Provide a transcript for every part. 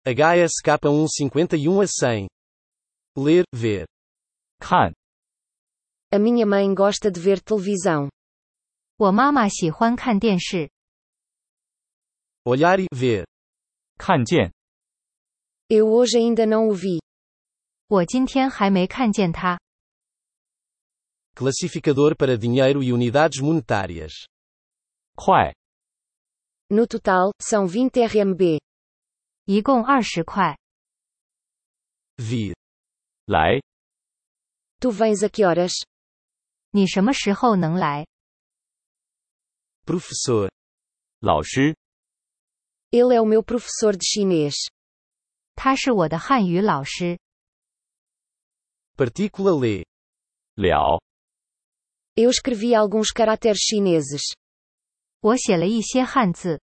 HSK1 51 a 100. Ler, ver. 看， A minha mãe gosta de ver televisão. 我妈妈喜欢看电视。 Olhar e ver. 看见， Eu hoje ainda não o vi. 我今天还没看见他。 Classificador para dinheiro e unidades monetárias. 快， No total, são 20 RMB. 一共20块。 Vir. 来， Tu vens a que horas? 你什么时候能来？ Professor. 老师， Ele é o meu professor de chinês. 他是我的汉语老师。 Partícula lê. 了， Eu escrevi alguns caracteres chineses. 我写了一些汉字。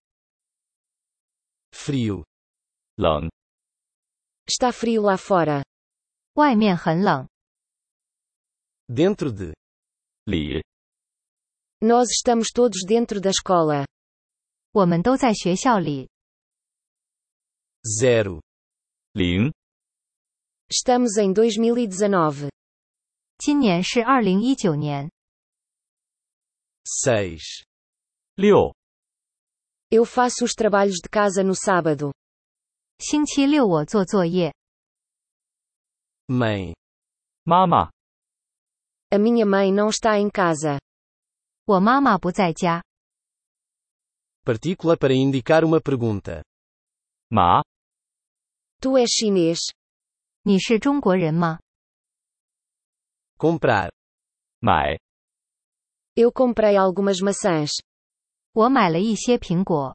Frio. 冷， Está frio lá fora. 外面很冷。 Dentro de. 里， Nós estamos todos dentro da escola. 我们都在学校里。 0. 零， Estamos em 2019. 今年是2019年。 6. 六， Eu faço os trabalhos de casa no sábado. 星期六我做作业。 Mãe. 妈妈， A minha mãe não está em casa. 我妈妈不在家。 Partícula para indicar uma pergunta. 麻， Tu és chinês? 你是中国人吗？ Comprar. 买， Eu comprei algumas maçãs. 我买了一些苹果。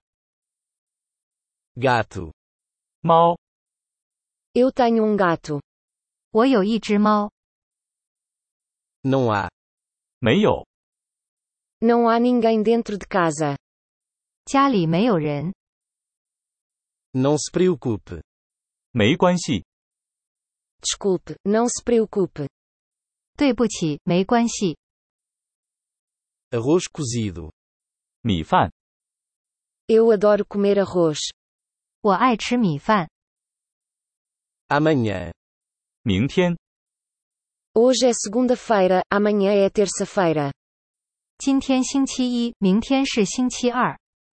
Gato. 猫， Eu tenho um gato. 我有一只猫。 Não há. 没有， Não há ninguém dentro de casa. 家里没有人。 Não se preocupe. 没关系， Desculpe, não se preocupe. 对不起，没关系。 Arroz cozido. 米饭， Eu adoro comer arroz. 我爱吃米饭。 Amanhã. 明天， Hoje é segunda-feira, amanhã é terça-feira. 今天星期一，明天是星期二。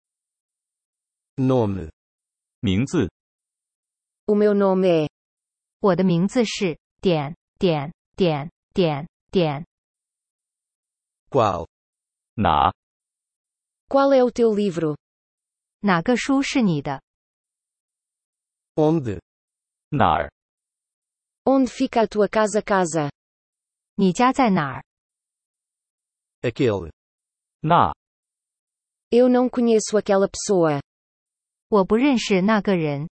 Nome. 名字， O meu nome é. 我的名字是点点点点点。 Qual? 哪， Qual é o teu livro? 哪个书是你的？ Onde? 哪儿， Onde fica a tua casa? 你家在哪儿？ Aquele. 那， Eu não conheço aquela pessoa. 我不认识那个人。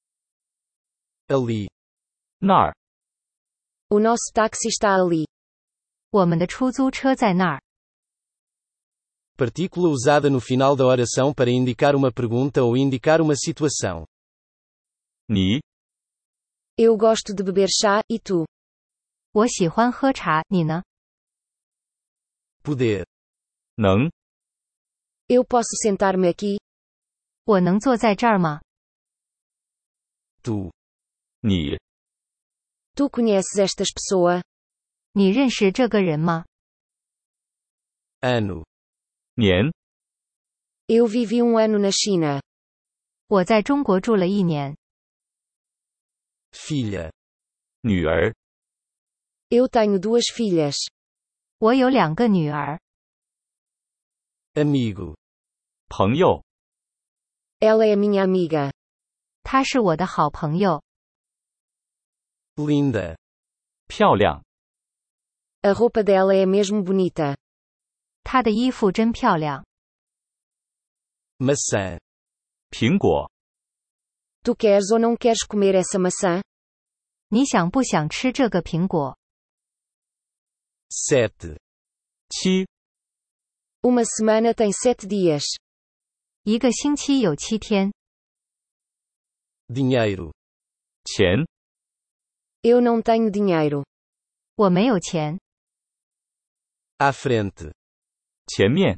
Ali. 那儿， O nosso táxi está ali. 我们的出租车在那儿。 Partícula usada no final da oração para indicar uma pergunta ou indicar uma situação. 你， Eu gosto de beber chá, e tu? 我喜欢喝茶，你呢？ Poder. 能， Eu posso sentar-me aqui? 我能坐在这儿吗？ Tu. 你， Tu conheces estas pessoas? 你认识这个人吗？ Ano. 年， Eu vivi um ano na China. 我在中国住了1年。 Filha. 女儿， Eu tenho 2 filhas. 我有2个女儿。 Amigo. 朋友， Ela é minha amiga. 她是我的好朋友。 Linda. 漂亮， A roupa dela é mesmo bonita. 她的衣服真漂亮。 Maçã. 苹果， Tu queres ou não queres comer essa maçã? 你想不想吃这个苹果？ 7. 七， Uma semana tem 7 dias. 一个星期有7天。 Dinheiro. 钱， Eu não tenho dinheiro. 我没有钱。 À frente. 前面，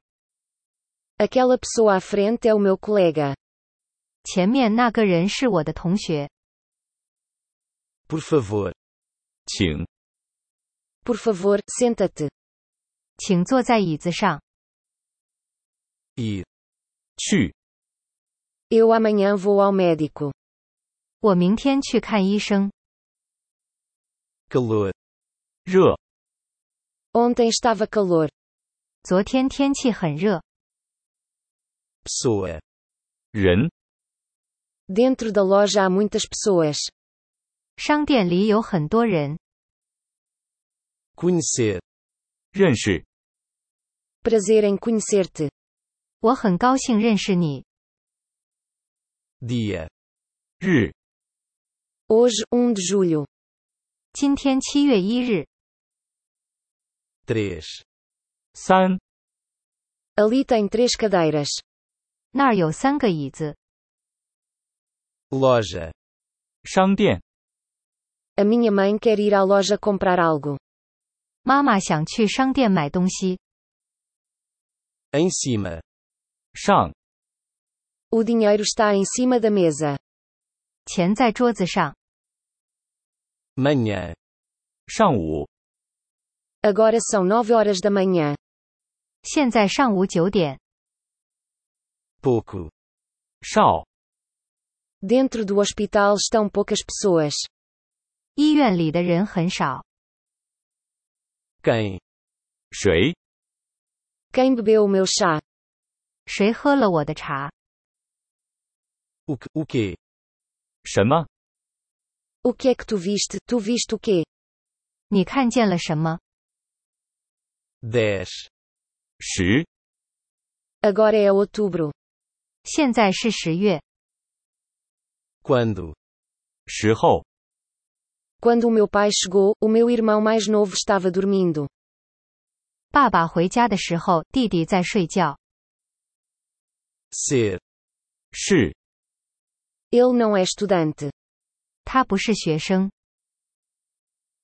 Aquela pessoa à frente é o meu colega. 前面那个人是我的同学。 Por favor. 请， Por favor, senta-te. 请坐在椅子上。 Ir. 去， Eu amanhã vou ao médico. 我明天去看医生。 Calor. 热， Ontem estava calor. 昨天天气很热。 Pessoa. 人， Dentro da loja há muitas pessoas. 商店里有很多人。 Conhecer. 认识， Prazer em conhecer-te. 我很高兴认识你。 Dia. 日， Hoje, 1 de julho. 今天7月1日。 3. 三， Ali tem 3 cadeiras. 那儿有3个椅子。 Loja. 商店， A minha mãe quer ir à loja comprar algo. 妈妈想去商店买东西。 Em cima. 上， O dinheiro está em cima da mesa. 钱在桌子上。 Manhã. 上午， Agora são 9 horas da manhã. 现在上午9点。 Pouco. 少， Dentro do hospital estão poucas pessoas. 医院里的人很少。 Quem? 谁， Quem bebeu o meu chá? 谁喝了我的茶？ O quê? 什么， O que é que tu viste? Tu viste o quê? 你看见了什么？ 10. 十， Agora é outubro. 现在是10月。 Quando? 时候， Quando o meu pai chegou, o meu irmão mais novo estava dormindo. 爸爸回家的时候，弟弟在睡觉。 Ser. 是， Ele não é estudante. 他不是学生。